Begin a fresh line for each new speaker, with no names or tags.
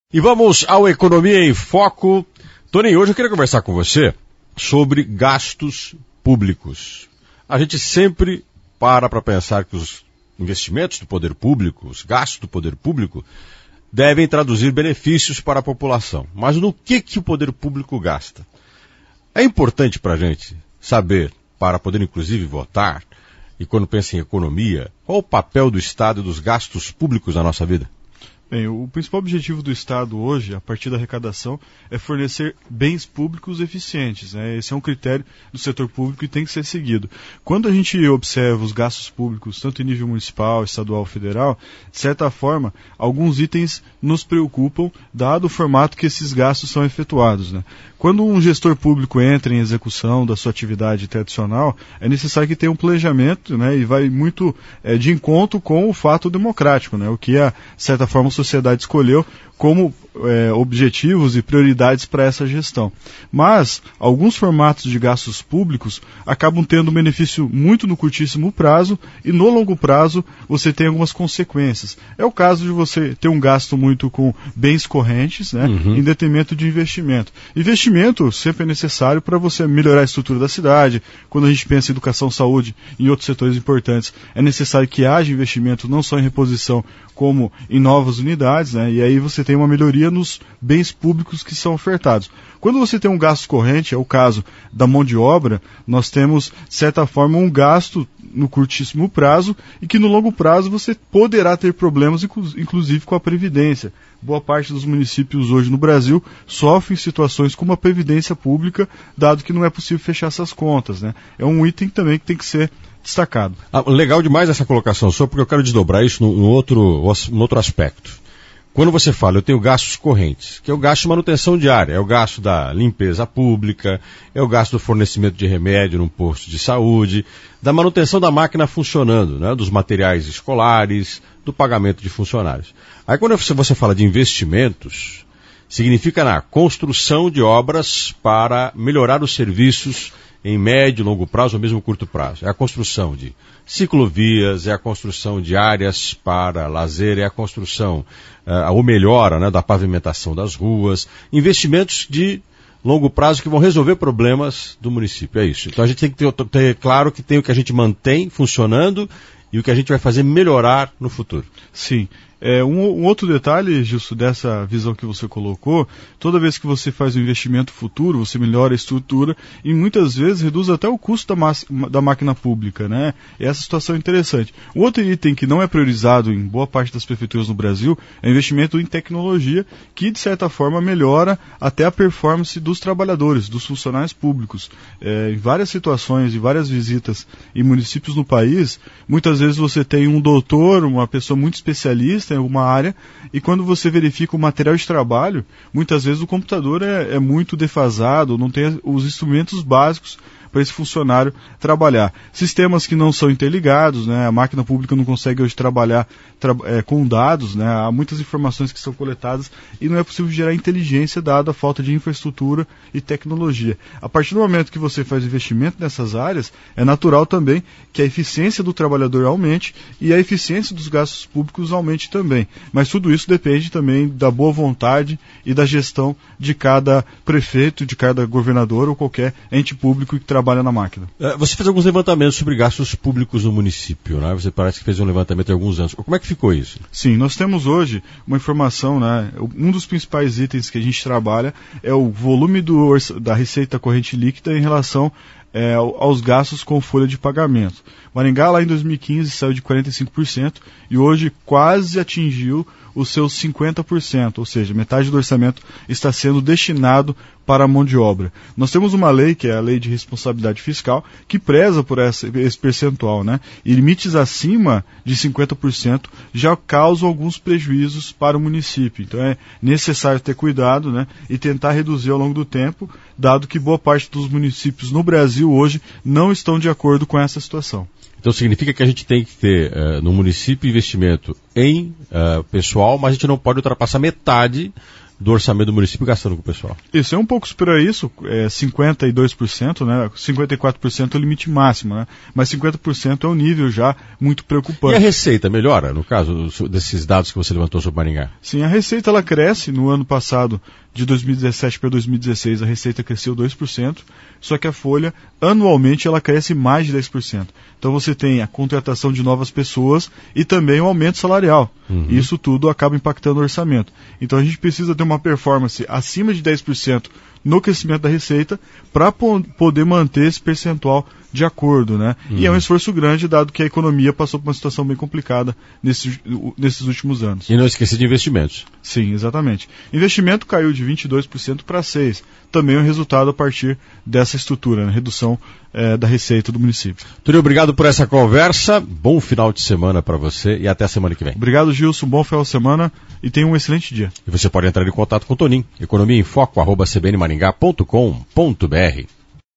E vamos ao Economia em Foco. Toninho, hoje eu queria conversar com você sobre gastos públicos. A gente sempre para pensar que os investimentos do poder público, os gastos do poder público, devem traduzir benefícios para a população. Mas no que o poder público gasta? É importante para a gente saber, para poder inclusive votar, e quando pensa em economia, qual o papel do Estado e dos gastos públicos na nossa vida?
Bem, o principal objetivo do Estado hoje, a partir da arrecadação, é fornecer bens públicos eficientes, né? Esse é um critério do setor público e tem que ser seguido. Quando a gente observa os gastos públicos, tanto em nível municipal, estadual, federal, de certa forma, alguns itens nos preocupam, dado o formato que esses gastos são efetuados, né? Quando um gestor público entra em execução da sua atividade tradicional, é necessário que tenha um planejamento, né? E vai muito de encontro com o fato democrático, né? O que, de certa forma, a sociedade escolheu como objetivos e prioridades para essa gestão. Mas alguns formatos de gastos públicos acabam tendo um benefício muito no curtíssimo prazo e no longo prazo você tem algumas consequências. É o caso de você ter um gasto muito com bens correntes, né, em detrimento de investimento. Investimento sempre é necessário para você melhorar a estrutura da cidade. Quando a gente pensa em educação, saúde e em outros setores importantes, é necessário que haja investimento não só em reposição como em novas unidades, né, e aí você tem uma melhoria nos bens públicos que são ofertados. Quando você tem um gasto corrente, é o caso da mão de obra, nós temos, de certa forma, um gasto no curtíssimo prazo e que no longo prazo você poderá ter problemas, inclusive com a Previdência. Boa parte dos municípios hoje no Brasil sofrem situações com uma previdência pública, dado que não é possível fechar essas contas, né? É um item também que tem que ser destacado.
Legal demais essa colocação sua, porque eu quero desdobrar isso num outro aspecto. Quando você fala, eu tenho gastos correntes, que é o gasto de manutenção diária, é o gasto da limpeza pública, é o gasto do fornecimento de remédio num posto de saúde, da manutenção da máquina funcionando, né, dos materiais escolares, do pagamento de funcionários. Aí quando você fala de investimentos, significa na construção de obras para melhorar os serviços em médio, longo prazo ou mesmo curto prazo. É a construção de ciclovias, é a construção de áreas para lazer, é a construção ou melhora, né, da pavimentação das ruas, investimentos de longo prazo que vão resolver problemas do município. É isso. Então a gente tem que ter claro que tem o que a gente mantém funcionando e o que a gente vai fazer melhorar no futuro.
Sim. Um outro detalhe, Gilson, dessa visão que você colocou, toda vez que você faz um investimento futuro, você melhora a estrutura e muitas vezes reduz até o custo da máquina pública, né? E essa situação é interessante. Um outro item que não é priorizado em boa parte das prefeituras no Brasil é o investimento em tecnologia, que de certa forma melhora até a performance dos trabalhadores, dos funcionários públicos. Em várias situações e várias visitas em municípios no país, muitas vezes você tem um doutor, uma pessoa muito especialista em alguma área, e quando você verifica o material de trabalho, muitas vezes o computador é muito defasado, não tem os instrumentos básicos para esse funcionário trabalhar. Sistemas que não são interligados, né? A máquina pública não consegue hoje trabalhar com dados, né? Há muitas informações que são coletadas e não é possível gerar inteligência dada a falta de infraestrutura e tecnologia. A partir do momento que você faz investimento nessas áreas, é natural também que a eficiência do trabalhador aumente e a eficiência dos gastos públicos aumente também. Mas tudo isso depende também da boa vontade e da gestão de cada prefeito, de cada governador ou qualquer ente público que trabalha na máquina.
Você fez alguns levantamentos sobre gastos públicos no município, né? Você parece que fez um levantamento há alguns anos. Como é que ficou isso?
Sim, nós temos hoje uma informação, né? Um dos principais itens que a gente trabalha é o volume da receita corrente líquida em relação aos gastos com folha de pagamento. Maringá, lá em 2015, saiu de 45% e hoje quase atingiu os seus 50%, ou seja, metade do orçamento está sendo destinado para a mão de obra. Nós temos uma lei, que é a Lei de Responsabilidade Fiscal, que preza por esse percentual, né? E limites acima de 50% já causam alguns prejuízos para o município. Então é necessário ter cuidado, né? E tentar reduzir ao longo do tempo, dado que boa parte dos municípios no Brasil hoje não estão de acordo com essa situação.
Então significa que a gente tem que ter no município investimento em pessoal, mas a gente não pode ultrapassar metade do orçamento do município gastando com o pessoal.
Isso, é um pouco superior a isso, 52%, né? 54% é o limite máximo, né? Mas 50% é um nível já muito preocupante.
E a receita melhora, no caso desses dados que você levantou sobre Maringá?
Sim, a receita ela cresce. No ano passado, de 2017 para 2016, a receita cresceu 2%, só que a folha, anualmente, ela cresce mais de 10%. Então você tem a contratação de novas pessoas e também o aumento salarial. Isso tudo acaba impactando o orçamento. Então a gente precisa ter uma performance acima de 10% no crescimento da receita para poder manter esse percentual de acordo, né? E é um esforço grande, dado que a economia passou por uma situação bem complicada nesses últimos anos.
E não esquecer de investimentos.
Sim, exatamente. Investimento caiu de 22% para 6%. Também é um resultado a partir dessa estrutura, né? Redução da receita do município.
Túlio, obrigado por essa conversa. Bom final de semana para você e até a semana que vem.
Obrigado, Gilson. Bom final de semana e tenha um excelente dia.
E você pode entrar em contato com o Toninho, economiaemfoco@cbnmaringá.com.br.